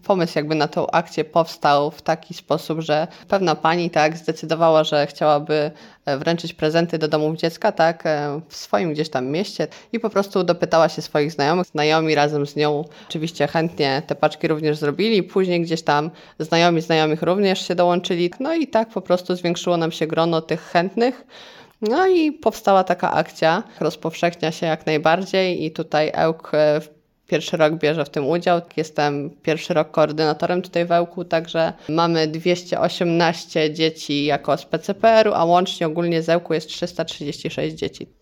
pomysł jakby na tą akcję powstał w taki sposób, że pewna pani tak zdecydowała, że chciałaby wręczyć prezenty do domów dziecka, tak, w swoim gdzieś tam mieście i po prostu dopytała się swoich znajomych. Znajomi razem z nią oczywiście chętnie te paczki również zrobili. Później gdzieś tam znajomi znajomych również się dołączyli. No i tak po prostu zwiększyło nam się grono tych chętnych. No i powstała taka akcja, rozpowszechnia się jak najbardziej i tutaj ŁKS pierwszy rok bierze w tym udział. Jestem pierwszy rok koordynatorem tutaj w ŁKS, także mamy 218 dzieci jako z PCPR-u, a łącznie ogólnie z ŁKS jest 336 dzieci.